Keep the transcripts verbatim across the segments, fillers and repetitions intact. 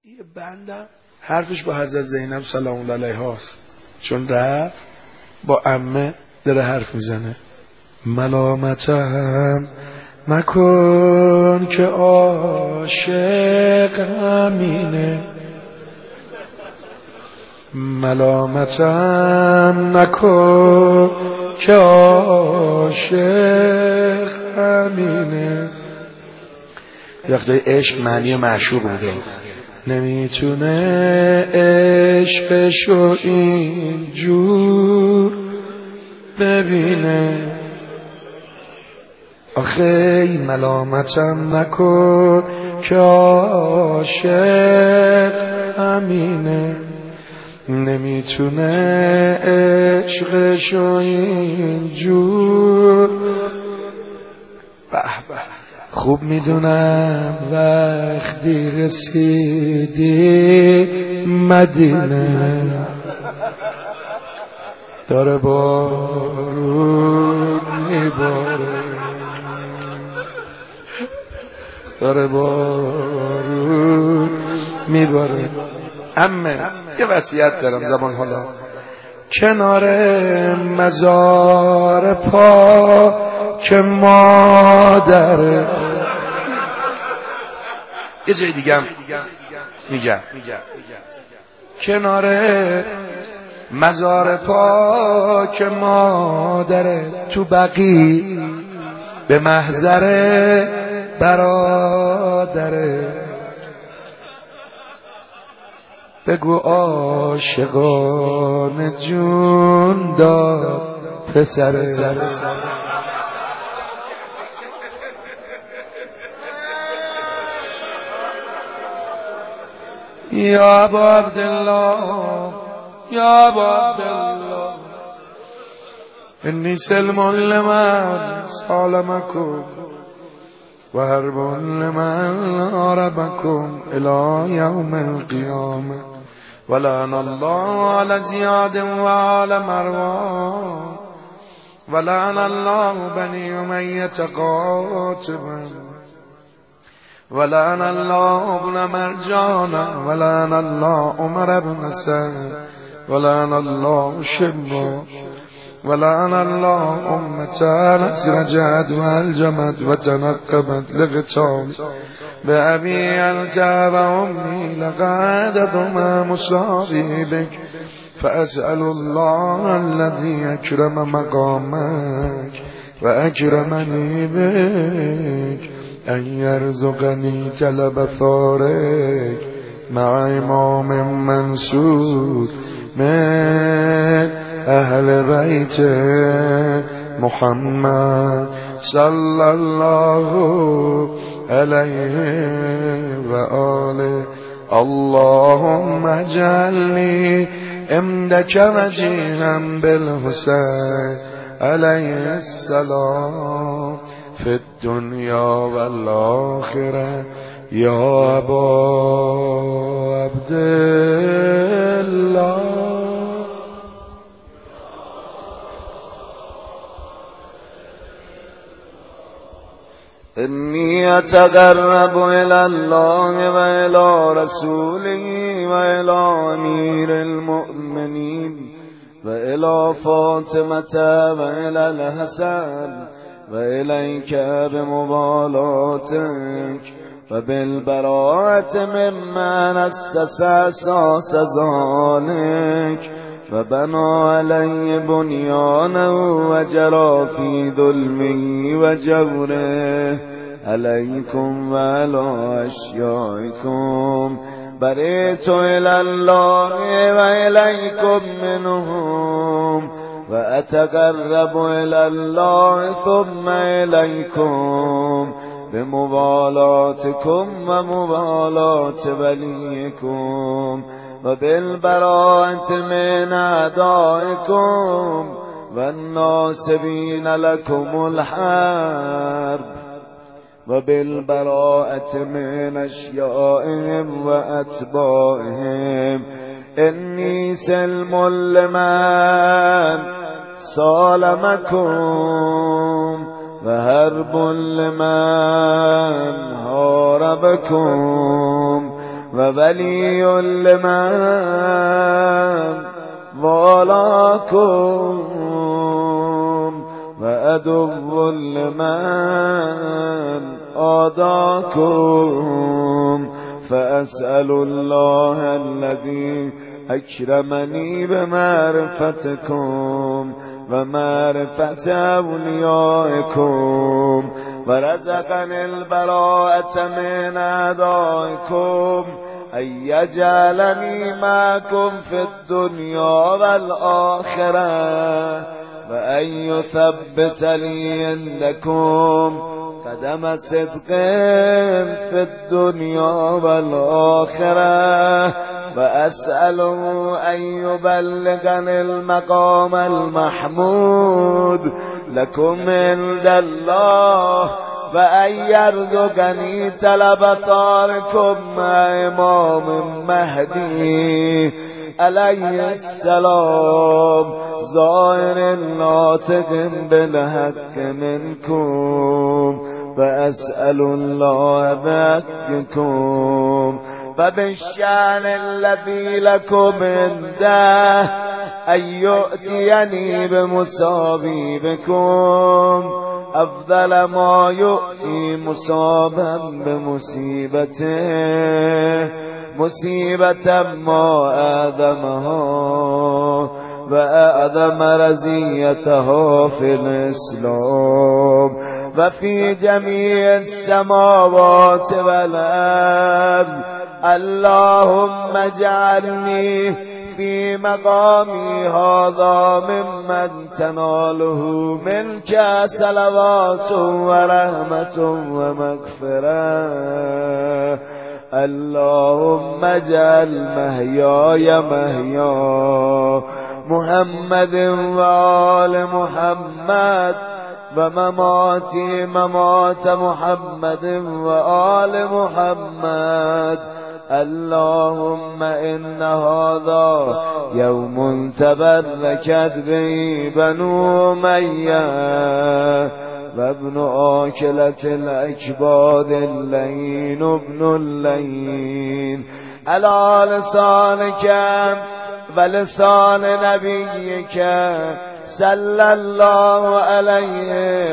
یه بندم حرفش با حضرت زینب سلام الله علیها است، چون رفت با عمه داره حرف میزنه. ملامتم مکن که عاشق همینه، ملامتم نکن که عاشق همینه. وقتی عشق معنی معشوق بوده، نمیتونه عشقشو اینجور ببینه. آخه ملامتم نکن که عاشق همینه، نمیتونه عشقشو اینجور. به به خوب میدونم وقتی رسیدی مدینه داره بارون میباره، داره بارون میباره. امه یه وصیت دارم زبان حالا، کنار مزار پا که مادره. یه جای دیگه هم میگم، کنار مزار پا که مادره، تو بقی به محضر برادره. بگو عاشقان جون داد پسره. یا ابا عبدالله یا ابا عبدالله انی سلم لمن سالمکم و حرب لمن حاربکم الی یوم القیامه ولعن الله علی زیاد و آل مروان ولعن الله بنی امیة قاتبا ولعن الله ابن مرجان ولعن الله عمر بن سعد ولعن الله شبا ولعن الله أمة نسرجت والجمت وتنقبت لغتال بأبي الجاب أمي لقد ثم مصابيبك فأسأل الله الذي أكرم مقامك وأكرمني بك أن يرزقني طلب ثارك مع إمام منصور من أهل بيت محمد صلى الله عليه وآله. اللهم اجعلني عندك وجيها بالحسين عليه السلام في الدنيا والآخرة يا أبا عبد الله. إني أتقرب إلى الله وإلى رسوله وإلى أمير المؤمنين وإلى فاطمة وإلى الحسن وإليك بمبالاتك وبالبراءة ممن أسس أساس ذلك وبنى علي بنيانه وجرى في ظلمه وجوره عليكم وعلى أشيائكم. برئت إلى الله وإليكم منهم وأتقرب إلى الله ثم إليكم بمبالاتكم ومبالات وليكم وبالبراءة من أعدائكم والناصبين لكم الحرب وبالبراءة من أشيائهم وأتباعهم. إني سلم لمن سالمكم وهرب لمن هاربكم وولي لمن والاكم وعدو لمن عاداكم فأسأل الله الذي أكرمني بمعرفتكم ومعرفة أوليائكم ورزقني البراءة من أعدائكم أن يجعلني معكم في الدنيا والآخرة وأن يثبت لي عندكم قدم صدق في الدنيا والآخرة وأسأله أن يبلغني المقام المحمود لكم عند الله وأن يرزقني طلب ثاركم مع إمام مهدي عليه السلام ظاهر ناطق بالحق منكم وأسأل الله بحقكم فبالشأن الذي لكم عنده أن يؤتيني بمصابي بكم أفضل ما يؤتي مصابا بمصيبته مصيبة ما آدمها وأعظم رزيته في الإسلام وفي جميع السماوات والأرض اللهم اجعلني في مقامي هذا ممن تناله منك صلوات ورحمة ومغفرة اللهم اجعل محياي محيا محمد وآل محمد ومماتي ممات محمد وآل محمد اللهم إن هذا يوم تبركت به بنو أمية وابن آكلة الأكباد اللين ابن اللين على لسانك ولسان نبيك صلى الله عليه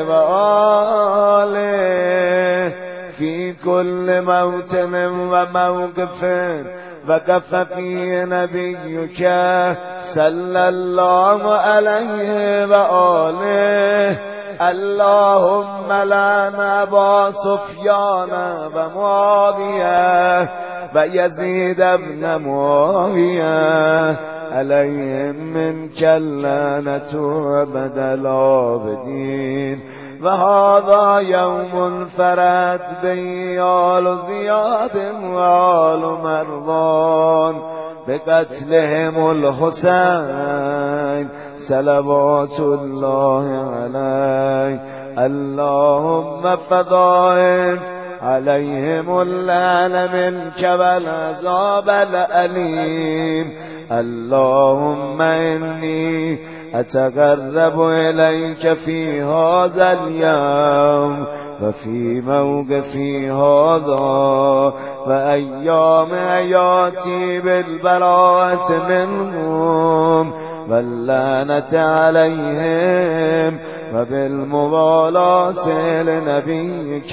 وآله في كل موطن وموقف وقف فيه نبيك صلى الله عليه وآله اللهم لعن أبا سفيان ومعاوية ويزيد بن معاوية عليهم منك اللعنة أبد العابدين وهذا يوم فرد به آل زياد وآل مروان بقتلهم الحسين صلوات الله عليه اللهم فضائف عليهم اللعن منك والعذاب الأليم اللهم إني أتقرب إليك في هذا اليوم وفي موقفي هذا وأيام حياتي بالبراءة منهم واللعنة عليهم وبالموالاة لنبيك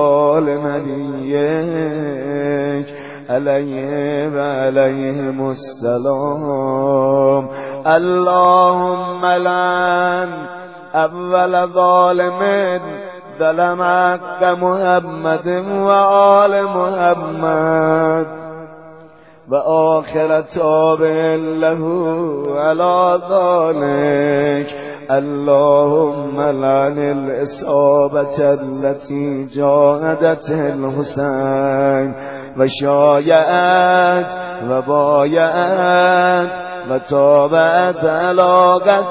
ولنبيك عليهم عليهم السلام اللهم لعن أول ظالم ظلم حق محمد وآل محمد وآخر تابع له على ذلك اللهم لعن الإصابة التي جاهدت الحسين وشايعت وبايعت وتابعت على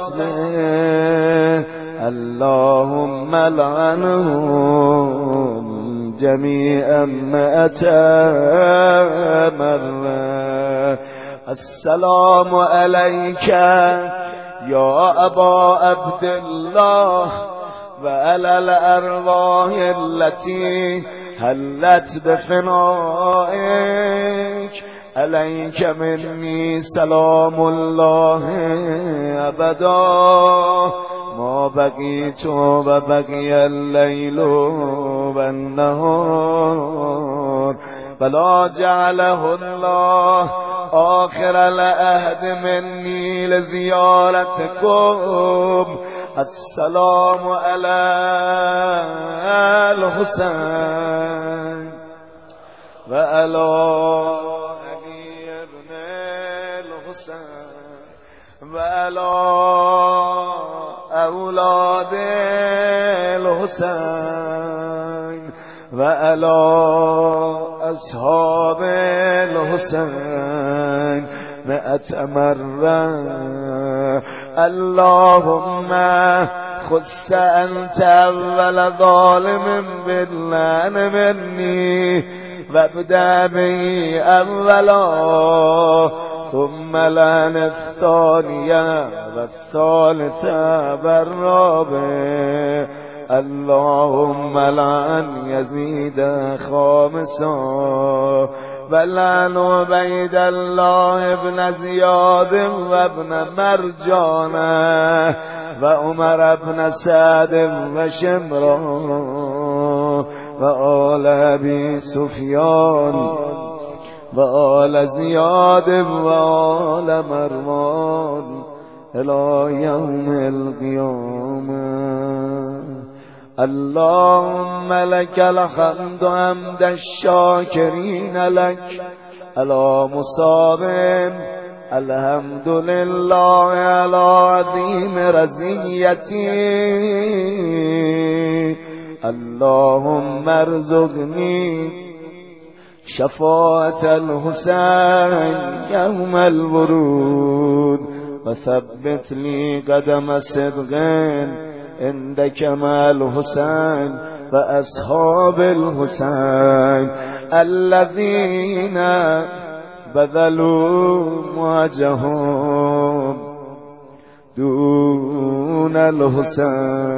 قتله اللهم لعنهم جميعا مئة مرة السلام عليك يا أبا عبد الله وعلى الأرواح التي هلت بفنائك عليك مني سلام الله أبدا ما بقيت وبقي الليل والنهار فلا جعله الله آخر العهد مني لزيارتكم السلام على الحسين وعلى علي بن الحسين وعلى أولاد الحسين وعلى أصحاب الحسين مئة مرة اللهم خص أنت أول ظالم باللعن مني وابدأ بي أولا ثم لعن الثانية والثالثة والرابع اللهم لعن يزيد خامسا ولعن عبيد الله بن زياد وابن مرجانة وعمر بن سعد وشمران وآل أبي سفيان وآل زياد وآل مروان إلى يوم القيامة اللهم لك الحمد حمد الشاكرين لك على مصاب الحمد لله على عظيم رزيتي اللهم ارزقني شفاعة الحسين يوم الورود وثبت لي قدم صدق عندك مع الحسين وأصحاب الحسين الذين بذلوا مواجههم دون الحسين